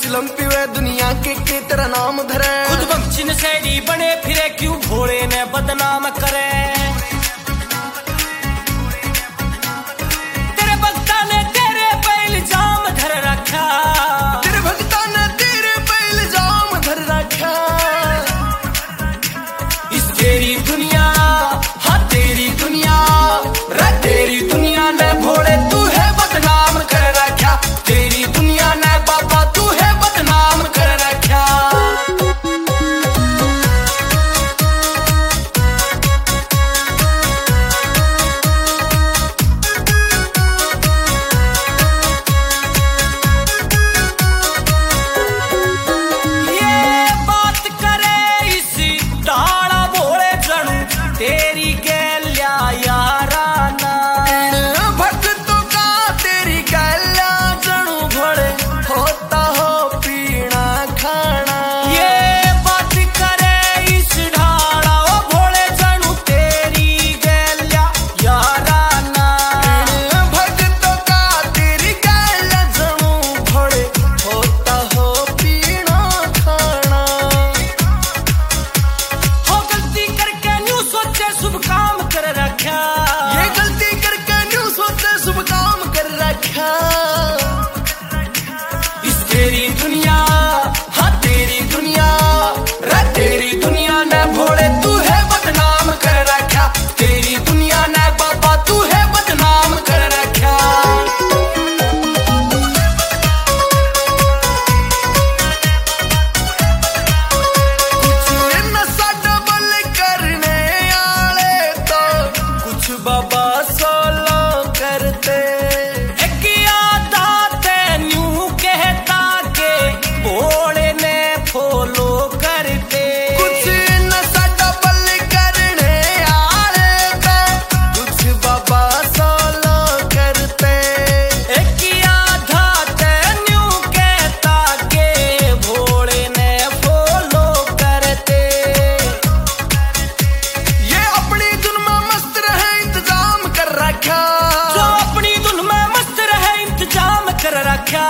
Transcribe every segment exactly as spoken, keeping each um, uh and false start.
चिलम पीवे दुनिया के के तेरा नाम धरे। खुद बमची नशेड़ी बने फिरे क्यों भोले ने बदनाम करे। तेरे भक्ता ने तेरे पे इल्जाम धर रखा। तेरे भक्ता ने तेरे पे इल्जाम धर रखा। इस तेरी दुनिया हाँ तेरी दुनिया रे तेरी दुनिया ने भोले तू है बदनाम कर रखा। तेरी दुनिया ने बाबा तू है बदनाम कर रखा। तेरी गैल्या यारा ना भक्तों का तेरी गैल्या जनू भोले होता हो पीना खाना। ये बात करे इस ढाड़ा ओ भोले जनू तेरी गैल्या यारा ना। भक्तों का तेरी गैल्या जनू भोले होता हो पीना खाना। हो गलती करके न्यू सोचे शुभ काम कर रखा। ये गलती करके न्यू सोचे शुभ काम कर रखा। इस तेरी दुनिया हाँ तेरी दुनिया रे तेरी दुनिया ने भोले तू है बदनाम कर रखा। तेरी दुनिया ने बाबा तू है बदनाम कर रखा। कुछ नशा डबल करने आले तो कुछ बाबा सोलो करते। एक आधा तेन्यू कहता के भोले ने फॉलो करते। कुछ नशा डबल करने आले तो कुछ बाबा सोलो करते। एक आधा तेन्यू कहता के भोले ने फॉलो करते। ये अपनी धुन में मस्त रहे इंतजाम कर रखा। जो अपनी धुन में मस्त रहे इंतजाम कर रखा।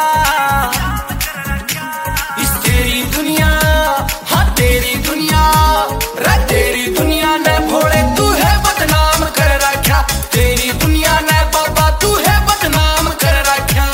इस तेरी दुनिया हाँ तेरी दुनिया रे तेरी दुनिया ने भोले तू है बदनाम कर रखा। तेरी दुनिया ने बाबा तू है बदनाम कर रखा।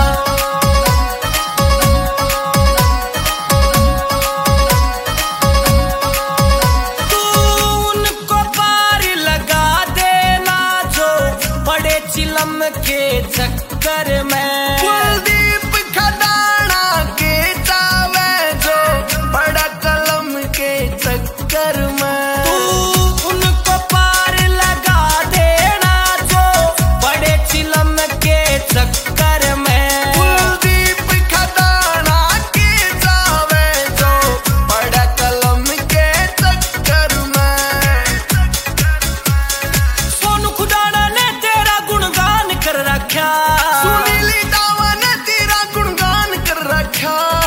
तू उनको पार लगा देना जो बड़े चिलम के चक्कर में। कुलदीप खदाना के चावे जो बड़ा कलम के चक्कर में। तू उनको पार लगा देना जो बड़े चिलम के चक्कर में। कुलदीप खदाना के चावे जो बड़ा कलम के चक्कर में। सोनू खुदाना ने तेरा गुणगान कर रखा। सुनीली दावा ने तेरा गुणगान कर रखा।